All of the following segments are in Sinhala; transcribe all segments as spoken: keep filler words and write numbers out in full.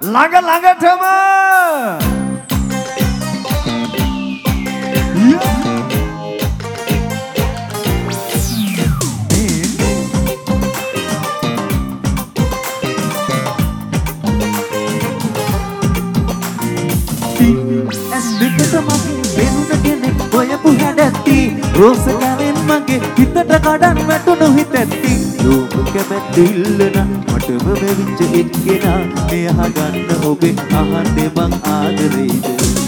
ළඟ ළඟටම රෝස කැලෙන් මගේ හිතට කඩන් වැටුණු හිතැත්ති ලෝක කැමැතිල්ලන මටම වෙවිච්ච එක්කෙනා මේ අහගන්න ඔබේ අහන්නේ මං ආදරේද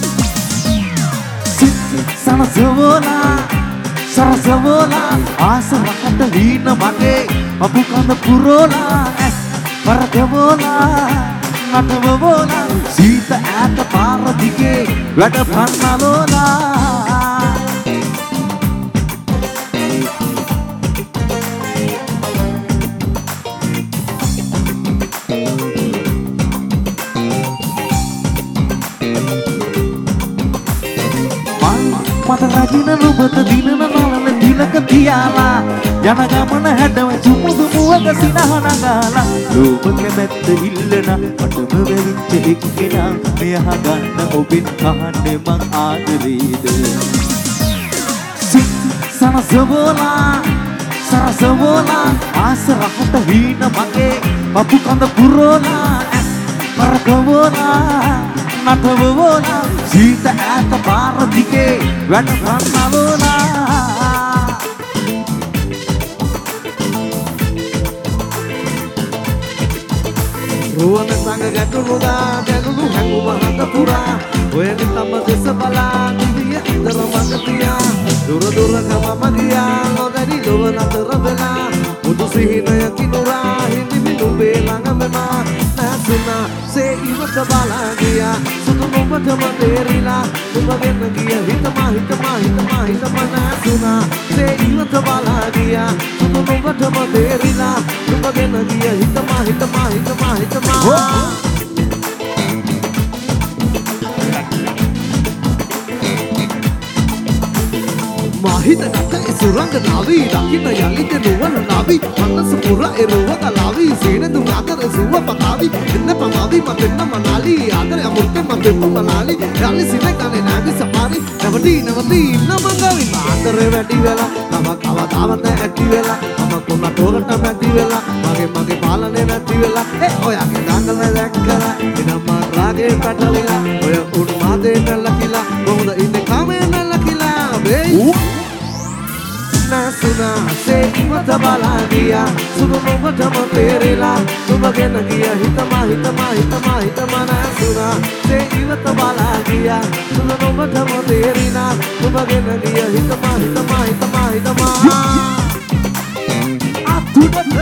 සනසවෝලා සරසවෝලා ආස රකට වීන මගේ අපු කඳ පුරෝලා ඇස් පරදවෝලා නටවෝලා සීත ඈත පාර දිගේ වැඩ පන්නලෝලා මට රැගෙන නුඹට දිනන නලන දිලක තියාලා යන ගමන හැඩව සුමුදු මුවක සිනහන ගාලා ලෝක කැමැත්ත ඉල්ලන මටම වෙවිච්ච එක්කෙනා මෙය අහගන්න ඔබෙන් අහන්නේ මං ආදරේද සනසවෝලා සරසවෝලා ආස රහට හීන මගේ පපු කඳ පුරෝලා ඇස් පරකවෝලා නටවෝලා සීත ඈත පාර දිගේ වැඩ කරනවෝලා රුවන සංග ගැටුණුදා ගැටුණු හැඟුම හඳ පුරා ඔයන තම දෙස බලා නිදිය ඉදර මඟ තියා දුර දුරකම මගියා නොදැනි ලොව නතර වෙලා බුදු සිහිනය කිනුරා හිඳිමි නුඹේ ළඟම නැසුනා සේ ඉවත බලා ගියා සුදු නුඹටම තේරිලා නුඹ වෙන ගිය හිතමා හිතමා හිතමා හිතමා නැසුනා සේ ඉවත බලා ගියා සුදු නුඹටම තේරිලා නුඹ වෙන ගිය හිතමා හිතමා හිතමා හිතමා මාහිත ගත සුරංග නාවී දකින්න යලිත නුවර නාවී මනස පුර එරුවක ලාවී සේන දුක අතර සුව පතාවී එන්න පමාවී මතෙන්න මනාලි ආදර අමුර්තේ මතෙන්න මනාලි යලි සින කනේ නාවි සපාරි නවදී නවදී නමංගවි ආදර වැඩි වෙලා නම කවදාවත් ඇති වෙලා මම කොන්න තෝරට නැති වෙලා මගේ මගේ පාලනේ නැති වෙලා ඒ ඔයගේ දඟල දැක්කලා එනම රාගේ පැටලිලා ඔය උඩ මාදේ නැලකිලා කොහොමද ඉන්නේ කාමේ නැලකිලා බේ නැසුනා සේ ඉවත බලා ගියා සුදු නුඹටම තේරිලා නුඹ ගැන ගියා හිතමා හිතමා හිතමා හිතමා නැසුනා සේ ඉවත බලා ගියා සුදු නුඹටම තේරිලා නුඹ ගැන ගියා හිතමා හිතමා හිතමා හිතමා අතුඩත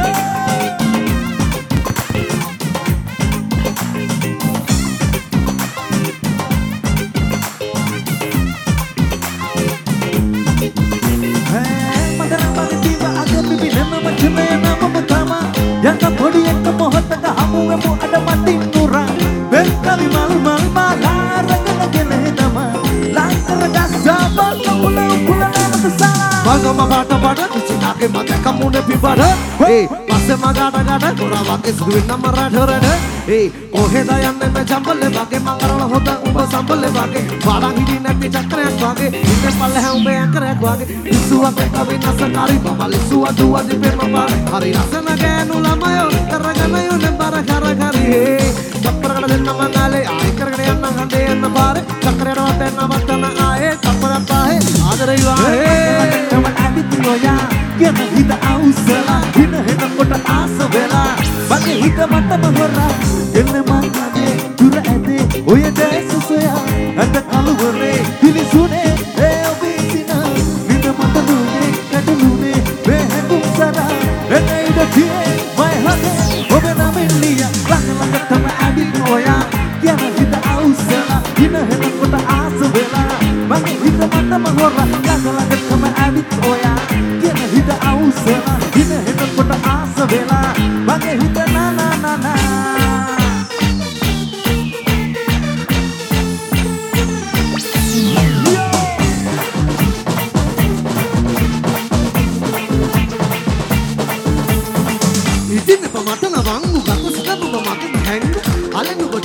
yang podi yang kemohon tengah hamu emu ada mati nurang bekali mal mal malar kena nama lantar dasa bangga pula pula nama kesana bangga magata pada dicinake mate kamu nepi pada eh pase magata gata kora wake suduin nama radha radha eh koheda yanne me jambale wage mangarala hoda umba sambale wage barang hidi nepi chakrayak wage inde palle ha umbe akrayak wage isuwa kawi nasakari babal isuwa duwa dipe mama hari rasana genu lamayo karagana yo ne bara karagari eh chapragala denna manale ay karagana yanna hande yanna bare chakrero denna vatana aye chapra pahe adare wahe nama adityoya kena hita ausala hina hina kota asa vela bage hita mata mahora enne mangane dura ade oya desa soya anda kaluvare dili sune e obisina nina mata lune kata lune behekum sara ene ida tie my heart obe na meliya lang lang tama adityoya kena hita ausala hina hina kota asa vela bage hita mata mahora lang lang tama adityoya kena hita ausala hina hina kota asa vela bage hita na na na na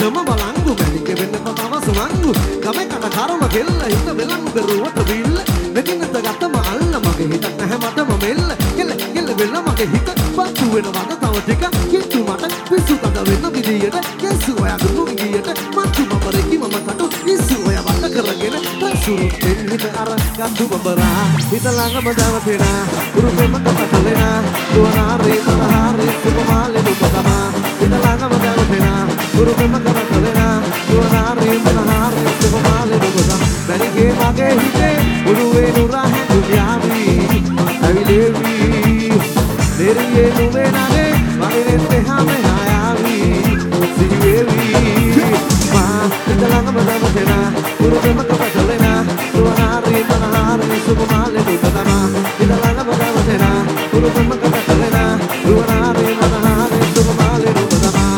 වෙනම බලංගු මැනික වෙන්න පතාව සුවංගු ගමේ කන කරම කෙල්ල හිත වෙලංගු දරුවට බිල්ල මෙකිනත ගත්තම අල්ල මගේ හිතක් නැහැ මටම මෙල්ල කෙල්ල කෙල්ල වෙල්ල මගේ හිත පත්තු වෙනවද තව ටික කිට්ටු මට පිස්සු තද වෙන විදියට කෙසු ඔයා දුන්නු විදියට මත්තු මබරකි මම කටු ඉස්සු ඔයා වට කරගෙන පසුරු දෙන්නට අර ගත්තු බබරා හිත ළඟම දවතේනා උරුපෙම කපතලේනා දුවනාරේ මනහාරේ සුපමාලේ දුපතමා හිත ළඟම දවතේනා උරුපෙම කපතලේනා දුවනාරේ මනහාරේ සුපමාලේ දුපතමා බැරිගේ මගේ හිතේ උළුවේ නුරා හැඳුම්යාවි අවිලේවි දෙරියේ නුවේ නගේ වගේ තෙහාම ආයාවි සිරිවේවි මා හිත ළඟම දවතේනා උරුපෙම කපතලේනා දුවනාරේ මනහාරේ සුපමාලේ දුපතමා හිත ළඟම දවතේනා උරුපෙම කපතලේනා දුවනාරේ මනහාරේ සුපමාලේ දුපතමා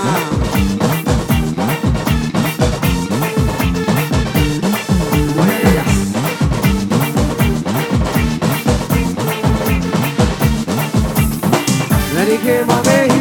Ready, game, my